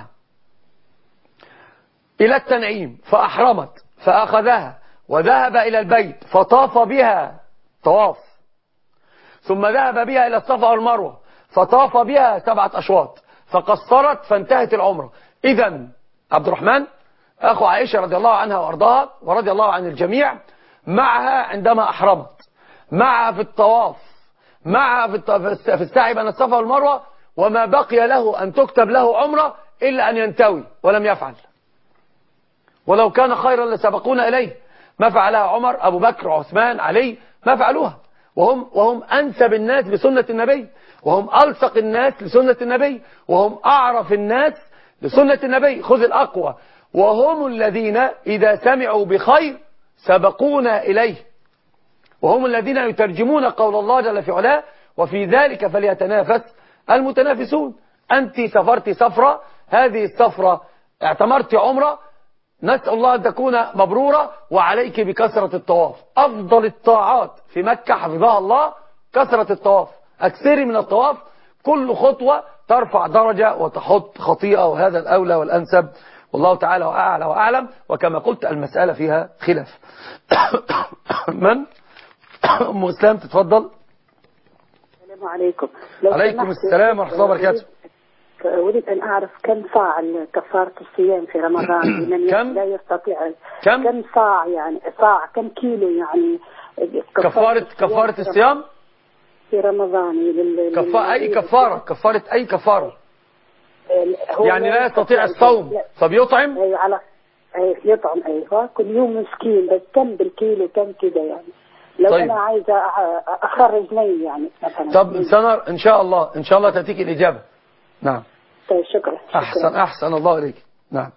إلى التنعيم فأحرمت فأخذها وذهب إلى البيت فطاف بها طواف، ثم ذهب بها إلى الصفا والمروة فطاف بها 7 أشواط فقصرت فانتهت العمرة. إذن عبد الرحمن أخو عائشة رضي الله عنها وأرضاها ورضي الله عن الجميع معها عندما أحرمت، معها في الطواف، معها في السعي بين الصفا والمروة، وما بقي له أن تكتب له عمرة إلا أن ينتوي ولم يفعل، ولو كان خيرا لسبقونا إليه. ما فعلها عمر، أبو بكر، عثمان، علي، ما فعلوها، وهم أنسب الناس بسنة النبي، وهم ألصق الناس لسنة النبي، وهم أعرف الناس لسنة النبي. خذ الأقوى، وهم الذين إذا سمعوا بخير سبقونا إليه، وهم الذين يترجمون قول الله جل في علاه وفي ذلك فليتنافس المتنافسون. أنت سافرت سفرة، هذه السفرة اعتمرت عمرة، نسأل الله أن تكون مبرورة، وعليك بكثرة الطواف. أفضل الطاعات في مكة حفظها الله كثرة الطواف، أكثري من الطواف، كل خطوة ترفع درجة وتحط خطيئة، وهذا الأولى والأنسب، والله تعالى وأعلى وأعلم. وكما قلت المسألة فيها خلاف. من أم إسلام تتفضل. السلام عليكم. عليكم السلام ورحمة الله وبركاته. أريد أن أعرف كم صاع كفارة الصيام في رمضان لمن لا يستطيع؟ كم صاع يعني صاع كم كيلو يعني كفارة الصيام في رمضان؟ أي كفارة؟ كفارة أي كفارة؟ يعني لا يستطيع الصوم فبيطعم؟ يطعم أيوة كل يوم مسكين، بس كم بالكيلو كم كده يعني لو طيب. أنا عايزة أخرج لي يعني مثلا. طب سنر إن شاء الله تأتيك الإجابة. نعم. طيب شكرا. أحسن الله إليك. نعم.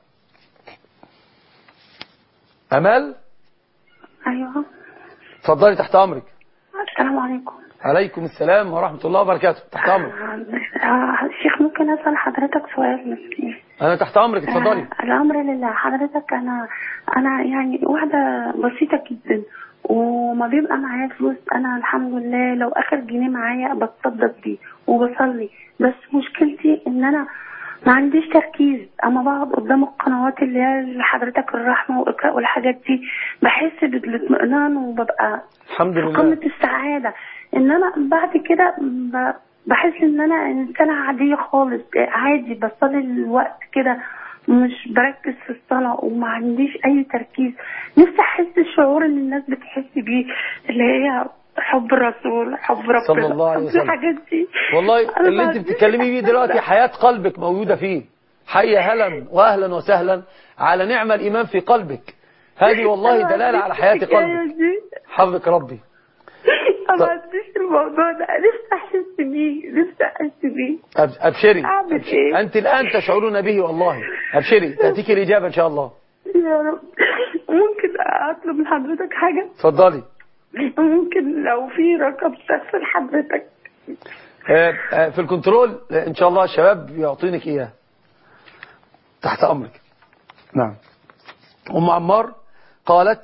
أمال. أيوة. تفضلي تحت أمرك. السلام عليكم. عليكم السلام ورحمة الله وبركاته. تحت أمرك. شيخ ممكن أسأل حضرتك سؤال؟ أنا تحت أمرك، اتفضلي. الأمر لله. حضرتك أنا يعني واحدة بسيطة جدا، وما بيبقى معايا فلوس أنا الحمد لله لو آخر جنيه معايا بتصدق بيه وبصلي، بس مشكلتي إن أنا ما عنديش تركيز. أما بقعد قدام القنوات اللي هي حضرتك الرحمة وإقراء والحاجات دي بحس بالاطمئنان وببقى الحمد لله قمة السعادة. إنما بعد كده بحس إن أنا إنسانة عادية خالص، عادي بصلي الوقت كده، مش بركز في الصلاة وما عنديش أي تركيز. نفسي أحس الشعور اللي الناس بتحس بيه، اللي هي حب الرسول، حب ربنا صلى الله عليه وسلم. الحاجات دي والله اللي انت بتتكلمي بيه دلوقتي حياة قلبك موجودة فيه. حي هلا وأهلا وسهلا على نعمة الإيمان في قلبك. هذه والله دلالة على حياة قلبك. حفظك ربي. ما عنديش الموضوع ده، نفسي احس بيه. ابشري. اعمل ايه؟ انت الان تشعرون به والله. ابشري، تاتيك الاجابه ان شاء الله. يا رب. ممكن اطلب من حضرتك حاجه؟ اتفضلي. ممكن لو في رقم شخص لحضرتك في الكنترول ان شاء الله الشباب يعطينك اياه تحت امرك. نعم. ام عمار قالت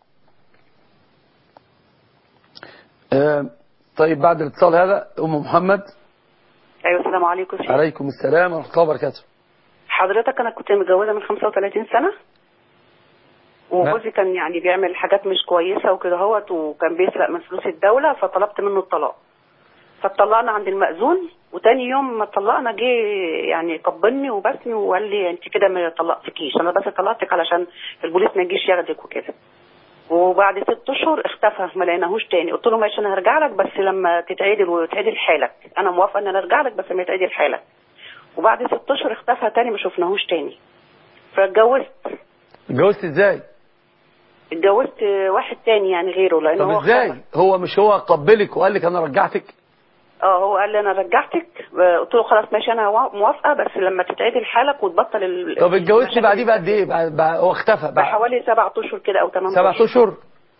طيب بعد الاتصال هذا ام محمد. ايوه السلام عليكم. عليكم السلام ورحمه الله وبركاته. حضرتك انا كنت متجوزه من 35 سنه وجوزي كان يعني بيعمل حاجات مش كويسه وكده هوت، وكان بيسرق من فلوس الدوله، فطلبت منه الطلاق. فاتطلقنا عند المأذون، وتاني يوم ما اتطلقنا جه يعني قبلني وبسني وقال لي انت كده ما طلقتكيش، انا بس طلقتك علشان البوليس ما يجيش ياخدك وكده. وبعد 6 اشهر اختفى، ما لقيناهوش تاني. قلت له ماشي انا هرجع لك بس لما تتعدل وتعدل حالك، انا موافقه ان انا ارجع لك بس لما يتعدل حالك. وبعد 6 اشهر اختفى تاني، ما شفناهوش تاني. فاتجوزت. اتجوزت ازاي؟ اتجوزت واحد تاني يعني غيره، لان طب هو ازاي؟ هو مش هو قبلك وقال لك انا رجعتك؟ هو قال لي انا رجعتك. قلت له خلاص ماشي انا موافقه بس لما تتعدل حالك وتبطل طب اتجوزتي بعديه بقد ايه؟ هو اختفى بحوالي 7 اشهر كده او 8 7 اشهر.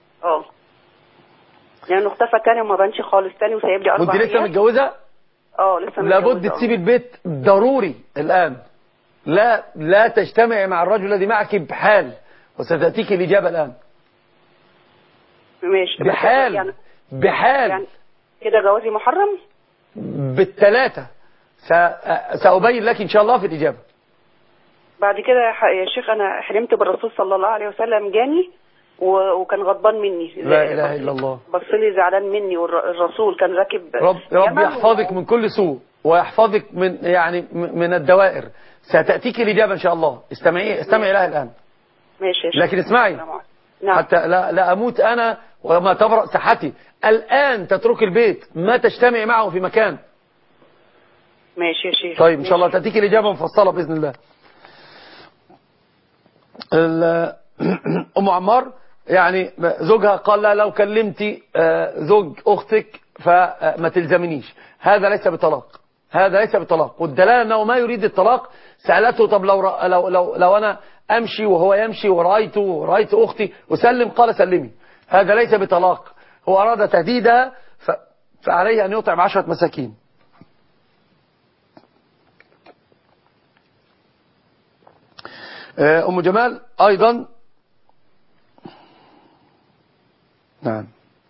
يعني اختفى تاني وما بانش خالص تاني وسايب لي 4 وانت لسه متجوزه؟ لسه متجوزه. لابد تسيبي البيت ضروري الان. لا تجتمعي مع الرجل الذي معك بحال، وستاتيك الاجابه الان. ماشي. بحال يعني كده جوازي محرم؟ بالثلاثه. سأبين لك ان شاء الله في الاجابه. بعد كده يا شيخ انا حلمت بالرسول صلى الله عليه وسلم جاني وكان غضبان مني. لا اله الا الله. بص لي زعلان مني، والرسول كان راكب. رب يحفظك من كل سوء ويحفظك من الدوائر. ستأتيك الإجابة إن شاء الله. استمعي لها الآن. ماشي. لكن اسمعي. نعم. حتى لا أموت أنا وما تبرأ صحتي. الآن تترك البيت، ما تجتمعي معه في مكان. ماشي يا شيخ. طيب إن شاء الله تأتيك الإجابة مفصلة بإذن الله. أم عمار يعني زوجها قال لا لو كلمتي زوج أختك فما تلزمنيش. هذا ليس بطلاق. هذا ليس بطلاق. والدلالة أنه ما يريد الطلاق. سألته طب لو أنا أمشي وهو يمشي ورأيت أختي وسلم، قال سلمي. هذا ليس بطلاق. هو أراد تهديدها فعليه أن يطعم 10 مساكين. أم جمال أيضا نعم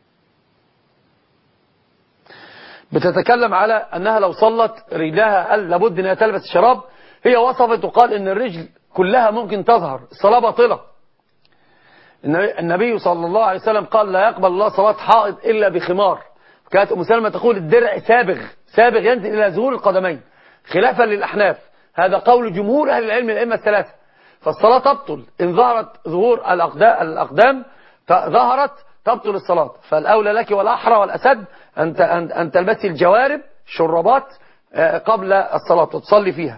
بتتكلم على أنها لو صلت رجلها لابد أنها تلبس الشراب. هي وصفت وقال أن الرجل كلها ممكن تظهر، الصلاة باطلة. النبي صلى الله عليه وسلم قال لا يقبل الله صلاة حائض إلا بخمار. كانت أم سلمة تقول الدرع سابغ ينزل إلى ظهور القدمين خلافا للأحناف. هذا قول جمهور أهل العلم الأئمة الثلاثة. فالصلاة تبطل إن ظهرت ظهور الأقدام ظهرت تبطل الصلاة. فالأولى لك والأحرى والأسد أن تلبسي الجوارب الشرابات قبل الصلاة وتصلي فيها.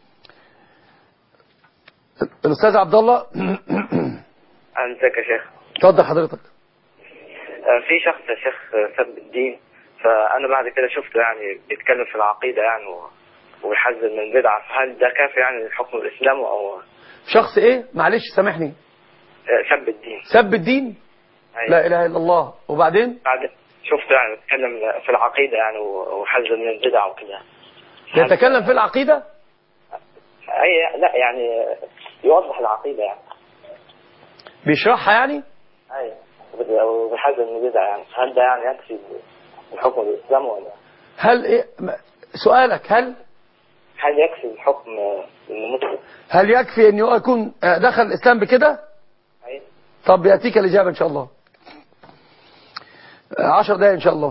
الأستاذ عبد الله. ازيك يا شيخ؟ اتفضل حضرتك. في شخص يا شيخ سب الدين، فأنا بعد كده شفته يعني بيتكلم في العقيدة يعني ويحذر من البدعة، فهل ده كافي يعني لحكم الإسلام أو شخص إيه؟ معلش سامحني. سب الدين. سب الدين؟ أيوة. لا إله إلا الله. وبعدين؟ بعد شفته يعني بيتكلم في العقيدة يعني ويحذر من البدع وكده. يتكلم في العقيدة؟ أي لا يعني يوضح العقيدة يعني. بيشرحها يعني؟ أيوة وبيحذر من البدع يعني. هل ده يعني يكفي الحكم الإسلام ولا؟ هل إيه؟ سؤالك هل يكفي الحكم المسلم؟ هل يكفي أن يكون دخل الإسلام بكده؟ أيوة. طب يأتيك الإجابة إن شاء الله. 10 دقائق إن شاء الله.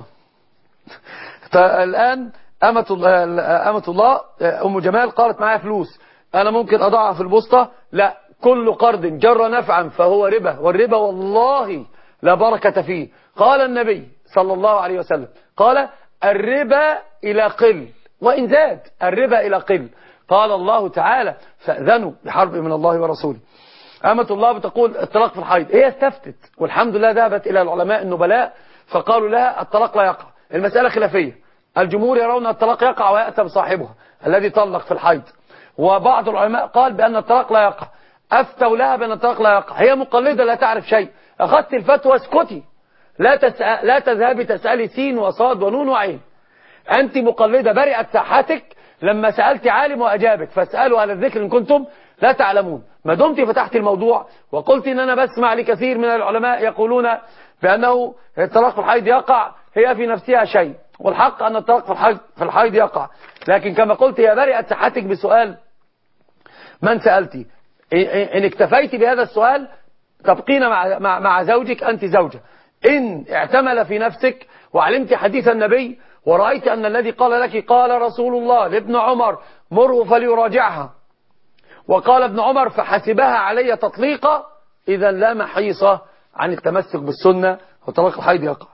الآن أمة الله أم جمال قالت معايا فلوس أنا ممكن أضعها في البسطة. لا، كل قرض جر نفعا فهو ربا، والربا والله لا بركة فيه. قال النبي صلى الله عليه وسلم قال الربا إلى قل وإن زاد الربا إلى قل. قال الله تعالى فأذنوا بحرب من الله ورسوله. أمة الله بتقول الطلاق في الحيض، هي استفتت والحمد لله ذهبت إلى العلماء النبلاء فقالوا لها الطلاق لا يقع. المسألة خلافية، الجمهور يرون الطلاق يقع ويأتم صاحبها الذي طلق في الحيض، وبعض العلماء قال بأن الطلاق لا يقع، أفتوا لها بأن الطلاق لا يقع. هي مقلدة لا تعرف شيء، أخذت الفتوى اسكتي، لا تذهبي تسألي سين وصاد ونون وعين. أنت مقلدة برئت ساحتك لما سألت عالم وأجابك، فاسألوا على الذكر إن كنتم لا تعلمون. ما دمت فتحت الموضوع وقلت إن أنا بسمع لكثير من العلماء يقولون بأنه الطلاق في الحيض يقع، هي في نفسها شيء، والحق أن الطلاق في الحيض يقع. لكن كما قلت هي برئت ساحتك بسؤال من سألتي. إن اكتفيت بهذا السؤال تبقين مع زوجك، أنت زوجة. إن اعتمل في نفسك وعلمت حديث النبي ورأيت أن الذي قال لك قال رسول الله لابن عمر مره فليراجعها، وقال ابن عمر فحسبها علي تطليقا، إذا لا محيصة عن التمسك بالسنة وطلاق الحيض يقع.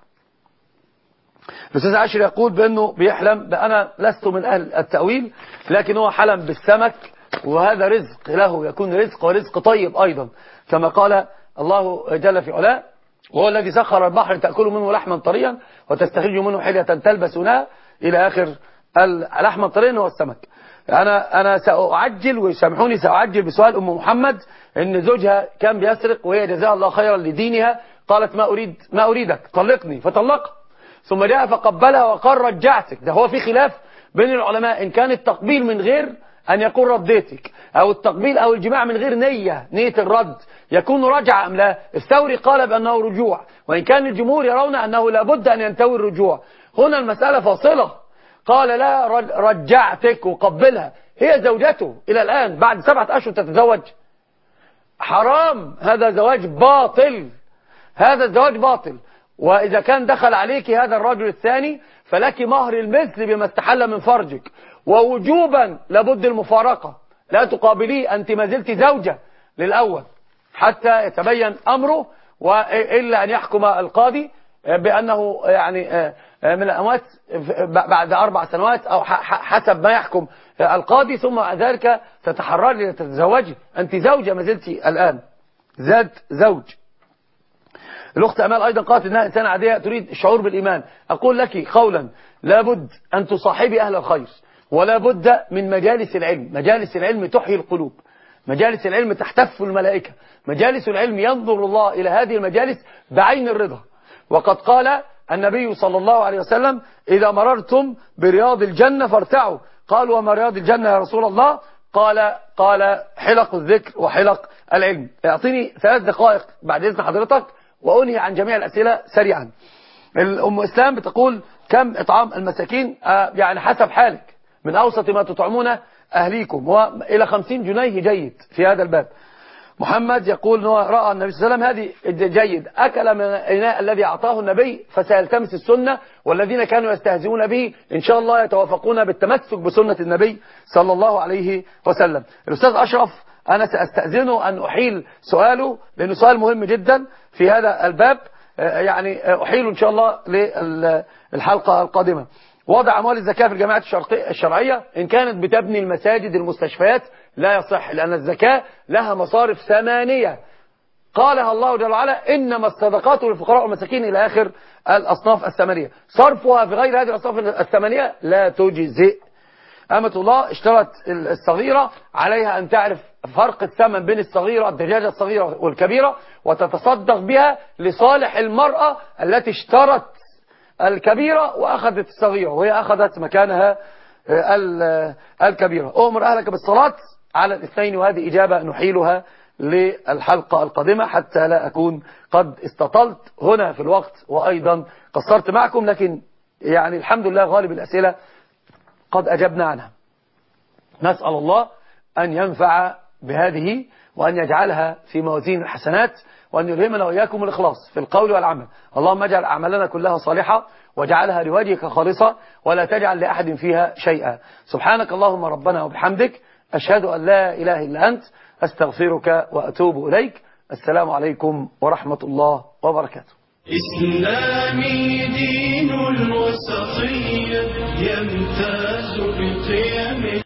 الأستاذ عاشر يقول بأنه بيحلم، أنا لست من أهل التأويل، لكن هو حلم بالسمك وهذا رزق له، يكون رزق ورزق طيب أيضا كما قال الله جل في علاه، وهو الذي سخر البحر تأكل منه لحما طريا وتستخرج منه حلية تلبسونها إلى آخر. اللحم الطري هو السمك. أنا سأعجل ويسامحوني، سأعجل بسؤال أم محمد إن زوجها كان بيسرق وهي جزاها الله خيرا لدينها، قالت ما أريدك طلقني فطلقها، ثم جاء فقبلها وقال رجعتك. ده هو في خلاف بين العلماء إن كان التقبيل من غير أن يكون رديتك، أو التقبيل أو الجماع من غير نية الرد يكون رجع أم لا. الثوري قال بأنه رجوع، وإن كان الجمهور يرون أنه لابد أن ينتوي الرجوع. هنا المسألة فاصلة، قال لا رجعتك وقبلها، هي زوجته إلى الآن بعد 7 أشهر تتزوج. حرام، هذا زواج باطل، هذا الزواج باطل. وإذا كان دخل عليك هذا الرجل الثاني فلك مهر المثل بما استحل من فرجك، ووجوبا لابد المفارقة، لا تقابليه، أنت ما زلت زوجة للأول حتى يتبين أمره، وإلا أن يحكم القاضي بأنه يعني من الأموات بعد 4 سنوات أو حسب ما يحكم القاضي، ثم ذلك تتحرري لتتزوجي. أنت زوجة ما زلت الآن ذات زوج. الأخت أمال أيضا قالت إنها إنسانة عادية تريد الشعور بالإيمان. أقول لك قولا، لابد أن تصاحبي أهل الخير، ولا بد من مجالس العلم. مجالس العلم تحيي القلوب، مجالس العلم تحتف الملائكة، مجالس العلم ينظر الله إلى هذه المجالس بعين الرضا. وقد قال النبي صلى الله عليه وسلم إذا مررتم برياض الجنة فارتعوا. قالوا وما رياض الجنة يا رسول الله؟ قال حلق الذكر وحلق العلم. اعطيني 3 دقائق بعد إذن حضرتك وأنهي عن جميع الأسئلة سريعا. الأم إسلام بتقول كم إطعام المساكين؟ يعني حسب حالك، من أوسط ما تطعمون أهليكم، وإلى 50 جنيه جيد في هذا الباب. محمد يقول أنه رأى النبي صلى الله عليه وسلم هذه جيد، أكل من الإناء الذي أعطاه النبي فسيلتمس السنة، والذين كانوا يستهزئون به إن شاء الله يتوافقون بالتمسك بسنة النبي صلى الله عليه وسلم. الأستاذ أشرف أنا سأستأذنه أن أحيل سؤاله لأنه سؤال مهم جدا في هذا الباب، يعني أحيله إن شاء الله للحلقة القادمة. وضع أموال الزكاة في الجماعات الشرعية إن كانت بتبني المساجد المستشفيات لا يصح، لأن الزكاة لها مصارف 8 قالها الله جل وعلا إنما الصدقات للفقراء والمساكين إلى آخر الأصناف 8. صرفها في غير هذه الأصناف 8 لا تجزئ. أمة الله اشترت الصغيرة، عليها أن تعرف فرق الثمن بين الصغيرة الدجاجة الصغيرة والكبيرة وتتصدق بها لصالح المرأة التي اشترت الكبيرة وأخذت الصغيرة وهي أخذت مكانها الكبيرة. أمر أهلك بالصلاة على الاثنين، وهذه إجابة نحيلها للحلقة القادمة حتى لا أكون قد استطلت هنا في الوقت وأيضا قصرت معكم، لكن يعني الحمد لله غالب الأسئلة قد أجبنا عنها. نسأل الله أن ينفع بهذه وأن يجعلها في موازين الحسنات، وأن يلهمنا وإياكم الإخلاص في القول والعمل. اللهم اجعل أعمالنا كلها صالحة واجعلها لوجهك خالصة ولا تجعل لأحد فيها شيئا. سبحانك اللهم ربنا وبحمدك، أشهد أن لا إله إلا أنت، أستغفرك وأتوب إليك. السلام عليكم ورحمة الله وبركاته. إسلامي دين الوسطية يمتاز بقيم